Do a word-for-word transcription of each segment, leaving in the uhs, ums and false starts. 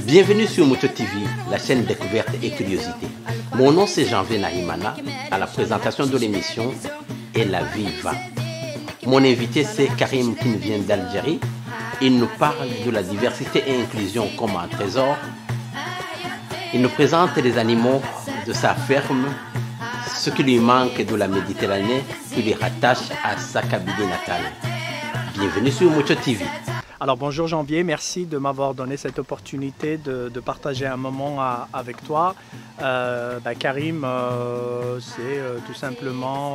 Bienvenue sur Moto T V, la chaîne découverte et curiosité. Mon nom c'est Janvier Nahimana, à la présentation de l'émission Et la vie va. Mon invité c'est Karim qui nous vient d'Algérie. Il nous parle de la diversité et inclusion comme un trésor. Il nous présente les animaux de sa ferme, ce qui lui manque de la Méditerranée qui lui rattache à sa Kabylie natale. Bienvenue sur Moto T V. Alors bonjour Janvier, merci de m'avoir donné cette opportunité de, de partager un moment à, avec toi. Euh, bah Karim, euh, c'est euh, tout simplement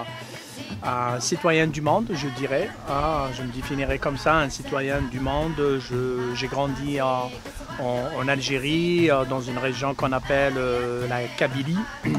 euh, un citoyen du monde, je dirais. Ah, je me définirais comme ça, un citoyen du monde. J'ai grandi en, en, en Algérie, dans une région qu'on appelle euh, la Kabylie.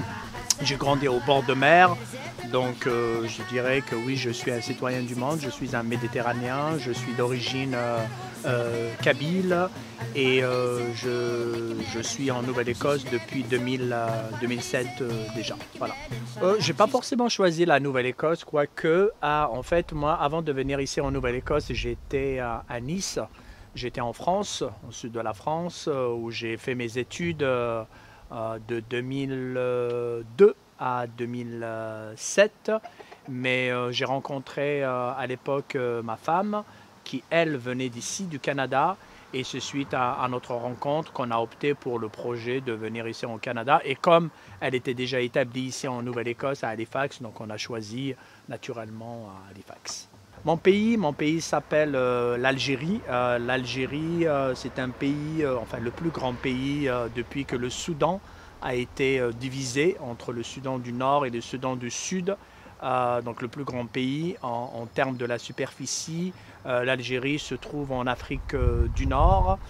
J'ai grandi au bord de mer. Donc euh, je dirais que oui, je suis un citoyen du monde, je suis un Méditerranéen, je suis d'origine euh, euh, kabyle et euh, je, je suis en Nouvelle-Écosse depuis deux mille, euh, deux mille sept euh, déjà. Voilà. Euh, je n'ai pas forcément choisi la Nouvelle-Écosse, quoique ah, en fait moi avant de venir ici en Nouvelle-Écosse, j'étais à, à Nice, j'étais en France, au sud de la France, euh, où j'ai fait mes études euh, euh, de deux mille deux à deux mille sept, mais euh, j'ai rencontré euh, à l'époque euh, ma femme qui elle venait d'ici du Canada et c'est suite à, à notre rencontre qu'on a opté pour le projet de venir ici au Canada et comme elle était déjà établie ici en Nouvelle-Écosse à Halifax, donc on a choisi naturellement à Halifax. Mon pays, mon pays s'appelle euh, l'Algérie. Euh, L'Algérie, euh, c'est un pays, euh, enfin le plus grand pays euh, depuis que le Soudan a été euh, divisé entre le Soudan du Nord et le Soudan du Sud. Euh, donc le plus grand pays en, en termes de la superficie. Euh, L'Algérie se trouve en Afrique euh, du Nord.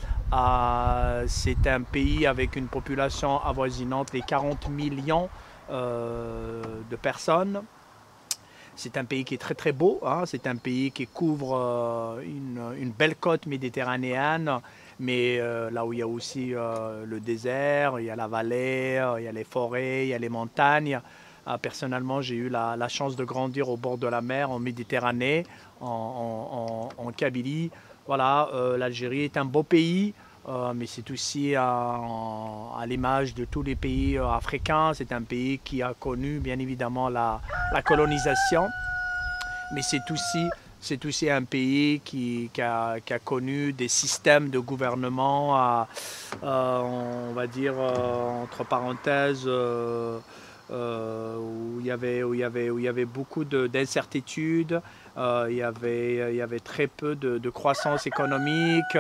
Euh, c'est un pays avec une population avoisinante les quarante millions euh, de personnes. C'est un pays qui est très très beau, hein. C'est un pays qui couvre euh, une, une belle côte méditerranéenne, mais euh, là où il y a aussi euh, le désert, il y a la vallée, euh, il y a les forêts, il y a les montagnes. Euh, personnellement, j'ai eu la, la chance de grandir au bord de la mer, en Méditerranée, en, en, en, en Kabylie. Voilà, euh, l'Algérie est un beau pays. Euh, mais c'est aussi à, à l'image de tous les pays euh, africains. C'est un pays qui a connu bien évidemment la, la colonisation, mais c'est aussi, c'est aussi un pays qui, qui, a, qui a connu des systèmes de gouvernement, à, euh, on va dire euh, entre parenthèses, euh, euh, où, il y avait, où, il y avait, où il y avait beaucoup d'incertitudes, euh, il, y avait, il y avait très peu de, de croissance économique.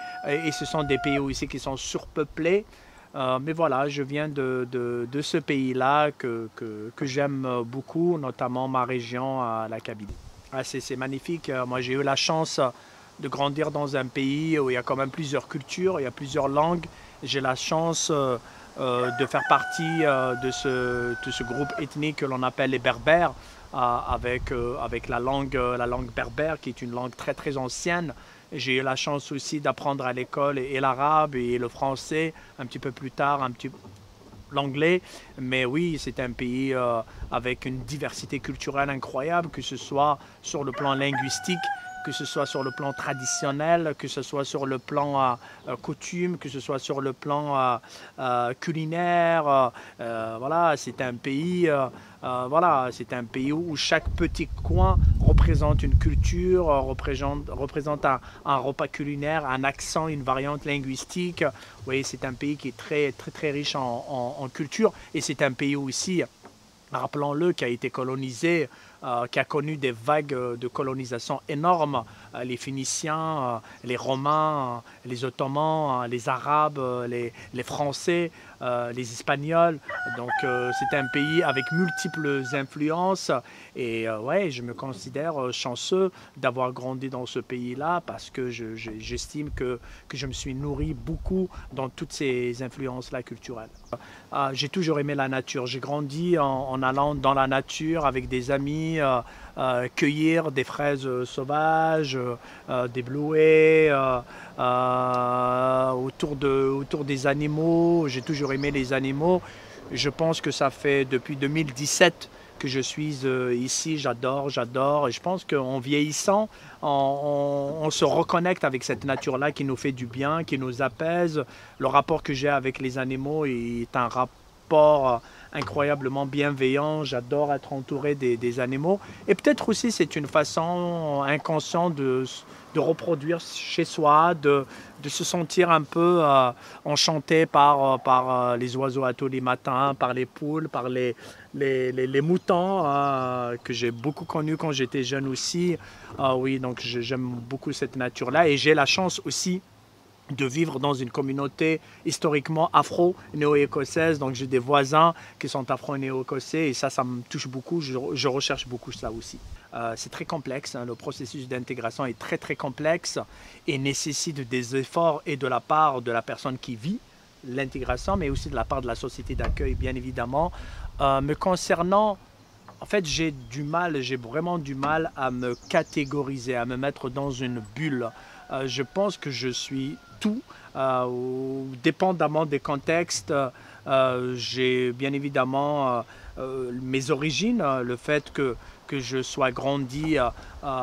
Et ce sont des pays aussi qui sont surpeuplés. Euh, mais voilà, je viens de, de, de ce pays-là que, que, que j'aime beaucoup, notamment ma région, la Kabylie. Ah, c'est magnifique. Moi, j'ai eu la chance de grandir dans un pays où il y a quand même plusieurs cultures, il y a plusieurs langues. J'ai la chance euh, euh, de faire partie euh, de, ce, de ce groupe ethnique que l'on appelle les Berbères, euh, avec, euh, avec la langue, la langue berbère, qui est une langue très, très ancienne. J'ai eu la chance aussi d'apprendre à l'école et l'arabe et le français, un petit peu plus tard, un petit l'anglais. Mais oui, c'est un pays euh, avec une diversité culturelle incroyable, que ce soit sur le plan linguistique, que ce soit sur le plan traditionnel, que ce soit sur le plan euh, coutume, que ce soit sur le plan euh, euh, culinaire. Euh, voilà, c'est un pays, euh, euh, voilà, c'est un pays où chaque petit coin représente une culture, représente, représente un, un repas culinaire, un accent, une variante linguistique. Oui, c'est un pays qui est très, très, très riche en, en, en culture et c'est un pays aussi, rappelons-le, qui a été colonisé, euh, qui a connu des vagues de colonisation énormes. Euh, les Phéniciens, euh, les Romains, euh, les Ottomans, euh, les Arabes, euh, les, les Français, euh, les Espagnols. Donc euh, c'est un pays avec multiples influences et euh, ouais, je me considère chanceux d'avoir grandi dans ce pays-là parce que j'estime je, que, que je me suis nourri beaucoup dans toutes ces influences-là culturelles. Euh, j'ai toujours aimé la nature. J'ai grandi en, en allant dans la nature avec des amis, euh, euh, cueillir des fraises sauvages, euh, des bleuets, euh, euh, autour, de, autour des animaux. J'ai toujours aimé les animaux. Je pense que ça fait depuis deux mille dix-sept que je suis euh, ici, j'adore, j'adore. Et je pense qu'en vieillissant, on, on, on se reconnecte avec cette nature-là qui nous fait du bien, qui nous apaise. Le rapport que j'ai avec les animaux est un rapport incroyablement bienveillant. J'adore être entouré des, des animaux. Et peut-être aussi c'est une façon inconsciente de, de reproduire chez soi, de, de se sentir un peu euh, enchanté par, par les oiseaux à tous les matins, par les poules, par les, les, les, les moutons euh, que j'ai beaucoup connus quand j'étais jeune aussi. Euh, oui, donc j'aime beaucoup cette nature-là et j'ai la chance aussi de vivre dans une communauté historiquement afro-néo-écossaise. Donc j'ai des voisins qui sont afro-néo-écossais et ça, ça me touche beaucoup. Je, je recherche beaucoup cela aussi. Euh, c'est très complexe, hein. Le processus d'intégration est très très complexe et nécessite des efforts et de la part de la personne qui vit l'intégration, mais aussi de la part de la société d'accueil, bien évidemment. Euh, me concernant, en fait, j'ai du mal, j'ai vraiment du mal à me catégoriser, à me mettre dans une bulle. Euh, je pense que je suis tout, euh, ou, dépendamment des contextes. Euh, j'ai bien évidemment euh, euh, mes origines, le fait que, que je sois grandi euh,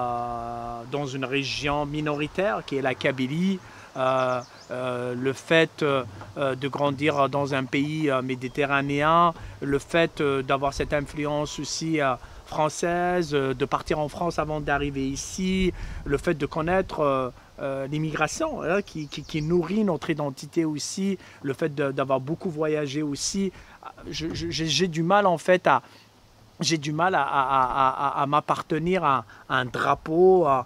euh, dans une région minoritaire qui est la Kabylie, euh, euh, le fait euh, de grandir dans un pays euh, méditerranéen, le fait euh, d'avoir cette influence aussi euh, française, euh, de partir en France avant d'arriver ici, le fait de connaître euh, euh, l'immigration hein, qui, qui, qui nourrit notre identité aussi, le fait d'avoir beaucoup voyagé aussi. J'ai du mal en fait à... J'ai du mal à, à, à, à m'appartenir à, à un drapeau, à,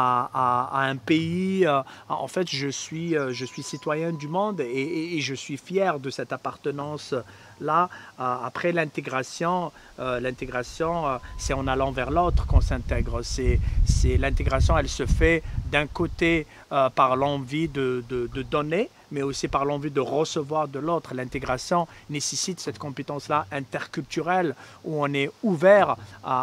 à, à un pays. En fait, je suis, je suis citoyen du monde et, et, et je suis fier de cette appartenance-là. Après l'intégration, euh, l'intégration, euh, c'est en allant vers l'autre qu'on s'intègre. C'est, c'est, l'intégration, elle se fait d'un côté euh, par l'envie de, de, de donner, mais aussi par l'envie de recevoir de l'autre. L'intégration nécessite cette compétence-là interculturelle où on est ouvert à, à,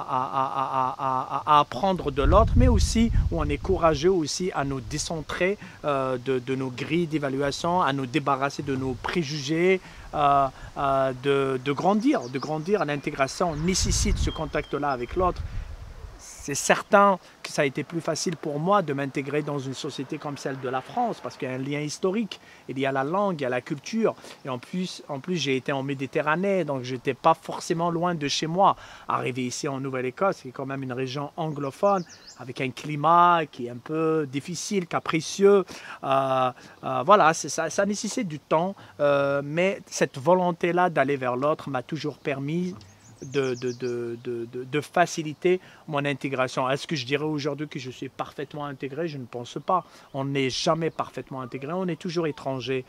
à, à, à apprendre de l'autre, mais aussi où on est courageux aussi à nous décentrer euh, de, de nos grilles d'évaluation, à nous débarrasser de nos préjugés, euh, euh, de, de grandir, de grandir. L'intégration nécessite ce contact-là avec l'autre. C'est certain que ça a été plus facile pour moi de m'intégrer dans une société comme celle de la France parce qu'il y a un lien historique, il y a la langue, il y a la culture. Et en plus, en plus j'ai été en Méditerranée, donc je n'étais pas forcément loin de chez moi. Arrivé ici en Nouvelle-Écosse, qui est quand même une région anglophone, avec un climat qui est un peu difficile, capricieux. Euh, euh, voilà, ça, ça nécessite du temps, euh, mais cette volonté-là d'aller vers l'autre m'a toujours permis De, de, de, de, de faciliter mon intégration. Est-ce que je dirais aujourd'hui que je suis parfaitement intégré? Je ne pense pas. On n'est jamais parfaitement intégré, on est toujours étranger.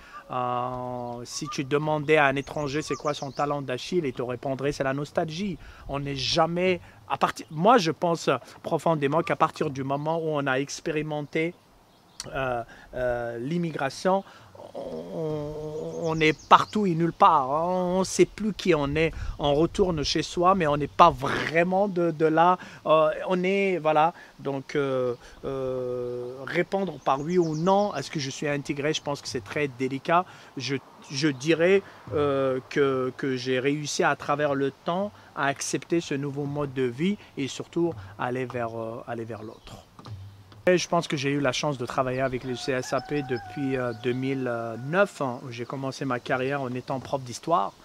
Euh, si tu demandais à un étranger c'est quoi son talent d'Achille, il te répondrait c'est la nostalgie. On n'est jamais... À partir, moi, je pense profondément qu'à partir du moment où on a expérimenté euh, euh, l'immigration, On, on est partout et nulle part. On ne sait plus qui on est. On retourne chez soi, mais on n'est pas vraiment de, de là. Euh, on est, voilà. Donc, euh, euh, répondre par oui ou non, est-ce que je suis intégré? Je pense que c'est très délicat. Je, je dirais euh, que, que j'ai réussi à travers le temps à accepter ce nouveau mode de vie et surtout aller vers, euh, aller vers l'autre. Je pense que j'ai eu la chance de travailler avec le C S A P depuis euh, deux mille neuf, hein, où j'ai commencé ma carrière en étant prof d'histoire.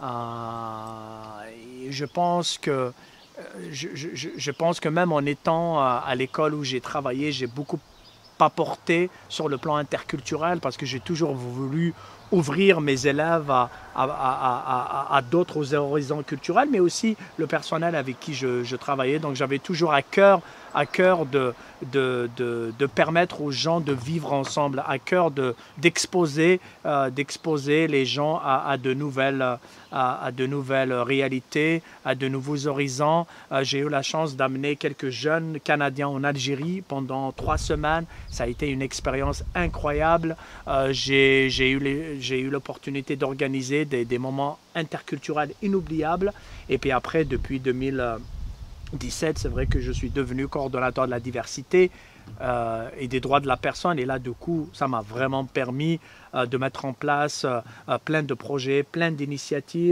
Euh, je pense que je, je, je pense que même en étant à l'école où j'ai travaillé, j'ai beaucoup apporté sur le plan interculturel parce que j'ai toujours voulu ouvrir mes élèves à, à, à, à, à d'autres horizons culturels, mais aussi le personnel avec qui je, je travaillais. Donc j'avais toujours à cœur, à cœur de, de, de, de permettre aux gens de vivre ensemble, à cœur de, d'exposer, euh, d'exposer les gens à, à, de nouvelles, à, à de nouvelles réalités, à de nouveaux horizons. Euh, j'ai eu la chance d'amener quelques jeunes Canadiens en Algérie pendant trois semaines. Ça a été une expérience incroyable. Euh, j'ai, j'ai eu les, j'ai eu l'opportunité d'organiser des, des moments interculturels inoubliables. Et puis après, depuis deux mille dix-sept, c'est vrai que je suis devenu coordonnateur de la diversité euh, et des droits de la personne. Et là, du coup, ça m'a vraiment permis euh, de mettre en place euh, plein de projets, plein d'initiatives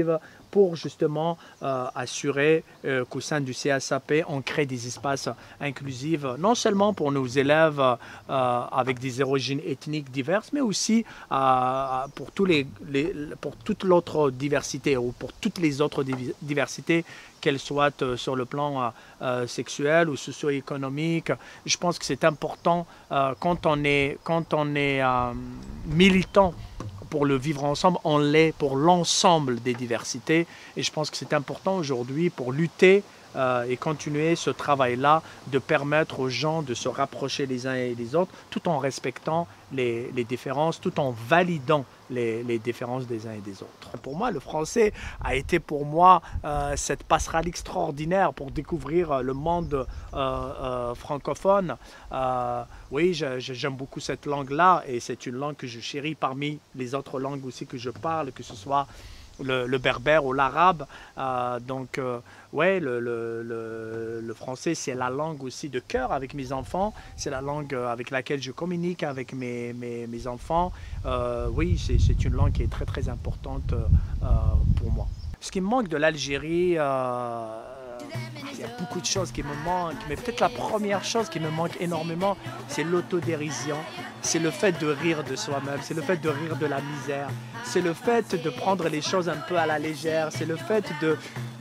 pour justement euh, assurer euh, qu'au sein du C S A P, on crée des espaces inclusifs, non seulement pour nos élèves euh, avec des origines ethniques diverses, mais aussi euh, pour, tous les, les, pour toute l'autre diversité ou pour toutes les autres diversités, qu'elles soient euh, sur le plan euh, sexuel ou socio-économique. Je pense que c'est important euh, quand on est, quand on est euh, militant pour le vivre ensemble, on l'est pour l'ensemble des diversités. Et je pense que c'est important aujourd'hui pour lutter euh, et continuer ce travail-là, de permettre aux gens de se rapprocher les uns et les autres, tout en respectant les, les différences, tout en validant les, les différences des uns et des autres. Pour moi, le français a été pour moi euh, cette passerelle extraordinaire pour découvrir le monde euh, euh, francophone. Euh, oui, j'aime beaucoup cette langue-là et c'est une langue que je chéris parmi les autres langues aussi que je parle, que ce soit le, le berbère ou l'arabe. Euh, donc, euh, ouais, le, le, le, le français, c'est la langue aussi de cœur avec mes enfants. C'est la langue avec laquelle je communique avec mes, mes, mes enfants. Euh, oui, c'est une langue qui est très, très importante euh, pour moi. Ce qui me manque de l'Algérie, euh, il y a beaucoup de choses qui me manquent, mais peut-être la première chose qui me manque énormément, c'est l'autodérision. C'est le fait de rire de soi-même, c'est le fait de rire de la misère, c'est le fait de prendre les choses un peu à la légère, c'est le fait de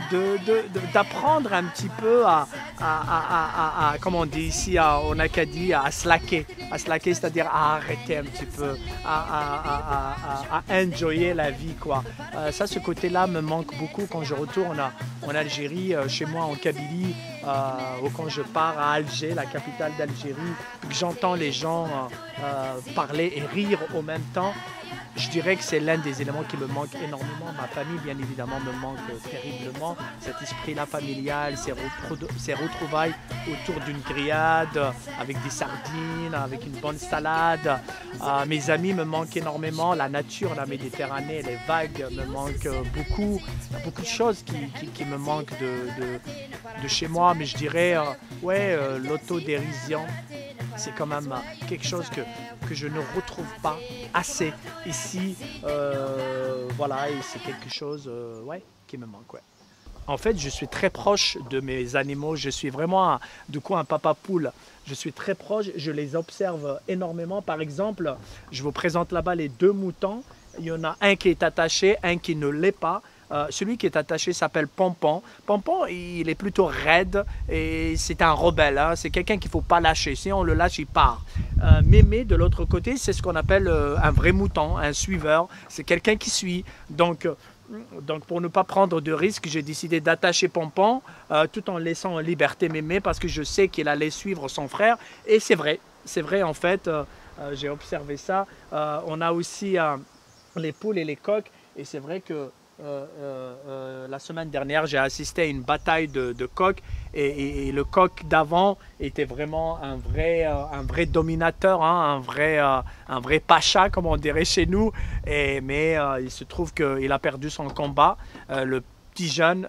d'apprendre un petit peu à, à, à, à, à, comme on dit ici à, en Acadie, à slacker, à slacker, c'est-à-dire à arrêter un petit peu, à, à, à, à, à enjoyer la vie, quoi. Euh, ça, ce côté-là me manque beaucoup quand je retourne en Algérie, euh, chez moi en Kabylie, euh, ou quand je pars à Alger, la capitale d'Algérie, que j'entends les gens euh, euh, parler et rire au même temps. Je dirais que c'est l'un des éléments qui me manque énormément. Ma famille, bien évidemment, me manque terriblement. Cet esprit-là familial, ces, ces retrouvailles autour d'une grillade, avec des sardines, avec une bonne salade. Euh, mes amis me manquent énormément. La nature, la Méditerranée, les vagues me manquent beaucoup. Il y a beaucoup de choses qui, qui, qui me manquent de, de, de chez moi. Mais je dirais, euh, ouais, euh, l'autodérision, c'est quand même quelque chose que, que je ne retrouve pas assez ici. Euh, voilà, et c'est quelque chose euh, ouais, qui me manque. Ouais. En fait, je suis très proche de mes animaux. Je suis vraiment, un, du coup, un papa poule. Je suis très proche, je les observe énormément. Par exemple, je vous présente là-bas les deux moutons. Il y en a un qui est attaché, un qui ne l'est pas. Euh, celui qui est attaché s'appelle Pompon. Pompon, il est plutôt raide et c'est un rebelle. Hein. C'est quelqu'un qu'il ne faut pas lâcher. Si on le lâche, il part. Euh, Mémé, de l'autre côté, c'est ce qu'on appelle euh, un vrai mouton, un suiveur. C'est quelqu'un qui suit. Donc, euh, donc, pour ne pas prendre de risques, j'ai décidé d'attacher Pompon euh, tout en laissant en liberté Mémé parce que je sais qu'il allait suivre son frère. Et c'est vrai. C'est vrai, en fait. Euh, euh, j'ai observé ça. Euh, on a aussi euh, les poules et les coqs. Et c'est vrai que Euh, euh, euh, la semaine dernière, j'ai assisté à une bataille de, de coqs et, et, et le coq d'avant était vraiment un vrai, euh, un vrai dominateur, hein, un, vrai, euh, un vrai pacha, comme on dirait chez nous. Et, mais euh, il se trouve qu'il a perdu son combat. Euh, le petit jeune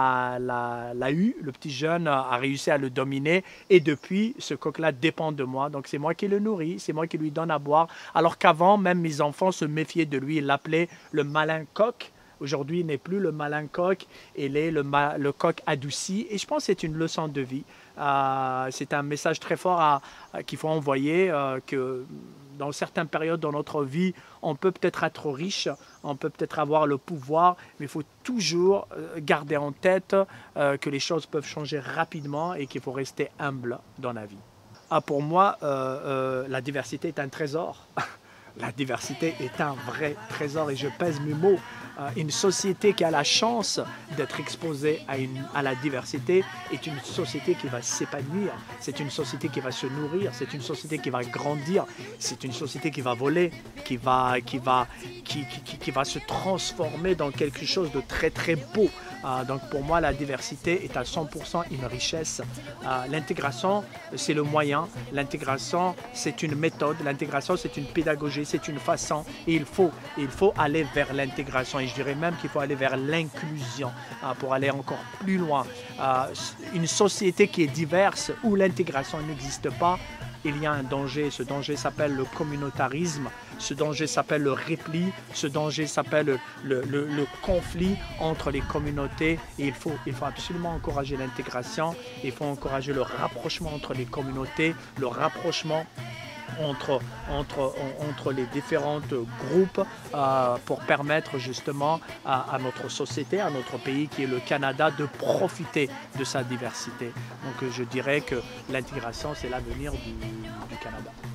l'a eu, le petit jeune a réussi à le dominer et depuis, ce coq-là dépend de moi. Donc c'est moi qui le nourris, c'est moi qui lui donne à boire. Alors qu'avant, même mes enfants se méfiaient de lui, ils l'appelaient le malin coq. Aujourd'hui, il n'est plus le malin coq, il est le, le coq adouci. Et je pense que c'est une leçon de vie. Euh, c'est un message très fort à, à, qu'il faut envoyer, euh, que dans certaines périodes de notre vie, on peut peut-être être riche, on peut peut-être avoir le pouvoir, mais il faut toujours garder en tête euh, que les choses peuvent changer rapidement et qu'il faut rester humble dans la vie. Ah, pour moi, euh, euh, la diversité est un trésor. La diversité est un vrai trésor et je pèse mes mots. Euh, une société qui a la chance d'être exposée à, une, à la diversité est une société qui va s'épanouir. C'est une société qui va se nourrir. C'est une société qui va grandir. C'est une société qui va voler, qui va, qui va, qui, qui, qui va se transformer dans quelque chose de très très beau. Euh, donc pour moi, la diversité est à cent pour cent une richesse. Euh, L'intégration, c'est le moyen. L'intégration, c'est une méthode. L'intégration, c'est une pédagogie, c'est une façon. Et il faut, il faut aller vers l'intégration. Et je dirais même qu'il faut aller vers l'inclusion euh, pour aller encore plus loin. Euh, une société qui est diverse, où l'intégration n'existe pas, il y a un danger. Ce danger s'appelle le communautarisme. ce danger s'appelle le repli, ce danger s'appelle le, le, le, le conflit entre les communautés. Et il faut, il faut absolument encourager l'intégration, il faut encourager le rapprochement entre les communautés, le rapprochement Entre, entre, entre les différents groupes euh, pour permettre justement à, à notre société, à notre pays qui est le Canada, de profiter de sa diversité. Donc je dirais que l'intégration, c'est l'avenir du, du Canada.